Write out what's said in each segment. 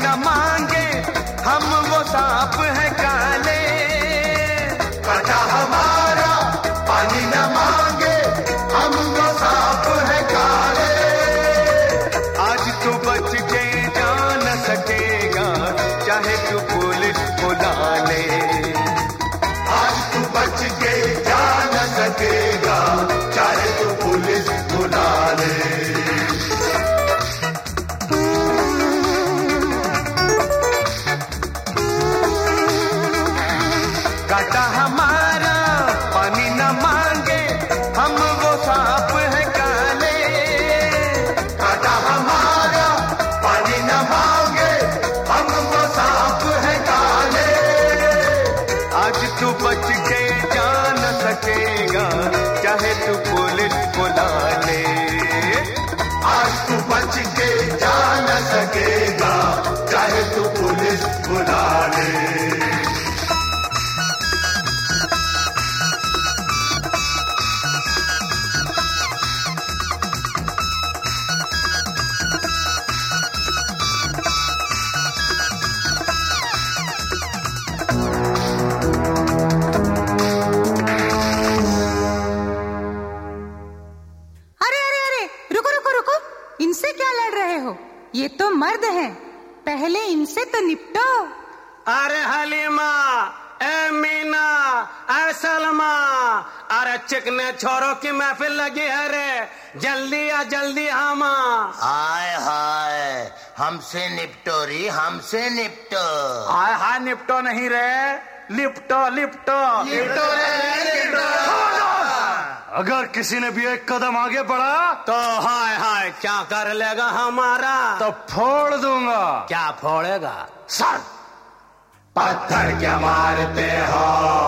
न मांगे हम वो सांप है काले। काटा हमारा पानी न मांगे हम वो सांप है काले। आज तू बच के जा न सकेगा चाहे तू पुलिस बुला ले। आज तू बच के जा न सकेगा चाहे तू पुलिस बुला ले। काटा हमारा पानी न मांगे हम वो सांप है काले। काटा हमारा पानी न मांगे हम वो सांप है काले। आज तू बच के जा न सकेगा चाहे तू पुलिस बुला ले। आज तू बच के जा न सकेगा चाहे तू पुलिस बुला ले। इनसे क्या लड़ रहे हो? ये तो मर्द हैं, पहले इनसे तो निपटो। अरे हलीमा, ए मीना, ए सलमा, अरे चिकने छोरों की महफिल लगी है रे, जल्दी आ जल्दी आमा। हाय हाय, हमसे निपटो री, हमसे निपटो। हाय हाय निपटो नहीं रे, लिपटो लिपटो लिपटो रे लिपटो। अगर किसी ने भी एक कदम आगे बढ़ा तो हाय हाय क्या कर लेगा हमारा? तो फोड़ दूंगा। क्या फोड़ेगा? सर पत्थर क्या मारते हो,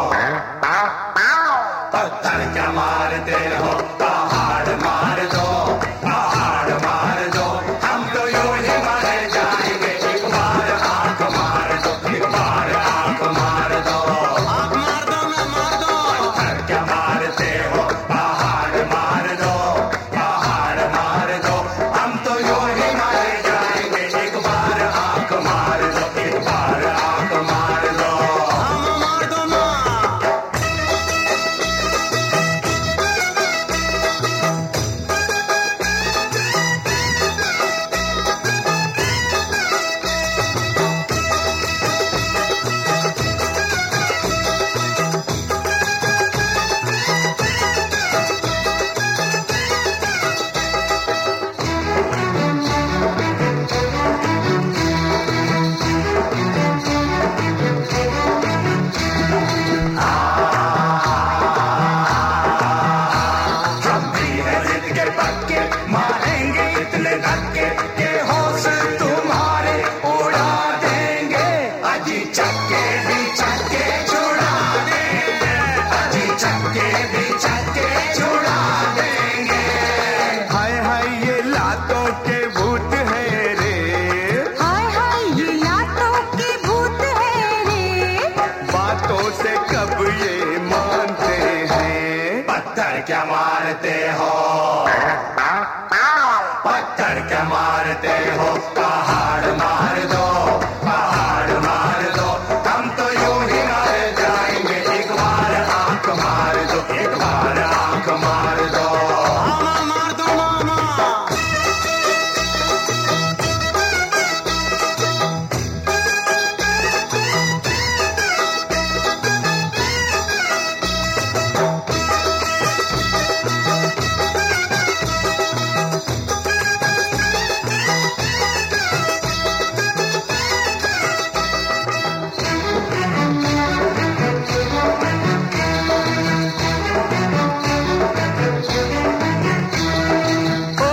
पत्थर क्या मारते हो, पहाड़ मार दो, पहाड़ मार दो, हम तो यूं ही मारे जाएंगे। एक बार आंख मार दो, एक बार आंख मार दो, आंख मार दो ना मार दो। पत्थर क्या मारते हो, पहाड़ मार दो, पहाड़ मार दो, हम तो यूं ही मारे जाएंगे। एक बार आंख मार दो, एक बार आंख मार दो, हम मार दो ना। हम भी है जिद के पक्के, मारेंगे इतने धक्के के होश तुम्हारे उड़ा देंगे। अजी चक्के भी चक्के छुड़ा देंगे, अजी चक्के भी चक्के छुड़ा देंगे। हाय हाय ये लातों के भूत है रे, हाय हाय ये लातों के भूत है रे। बातों से कब ये मानते हैं। पत्थर क्या मारते हो, पत्थर क्या मारते हो, पहाड़ मार दो, पहाड़ मार दो, हम तो यूं ही मारे जाएंगे। एक बार आंख मार दो, एक बार आंख मार दो, आमा मार दो मामा। ओ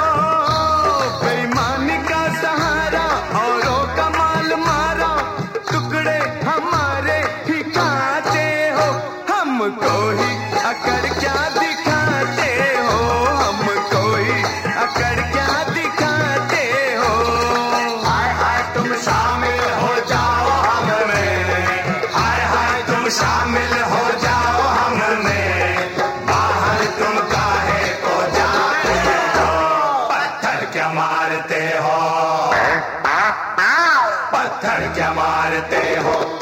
बेईमानी का सहारा औरों का माल मारा, टुकड़े हमारे ही खाते हो, हमको ही अकड़ क्या दिखाते हो, हमको ही अकड़ क्या दिखाते हो। हाय हाय तुम शामिल हो जाओ हममें, हाय हाय तुम शामिल हो जाओ हममें, बाहर तुम काहे को जाते हो। पत्थर क्या मारते हो, धड़ क्या मारते हो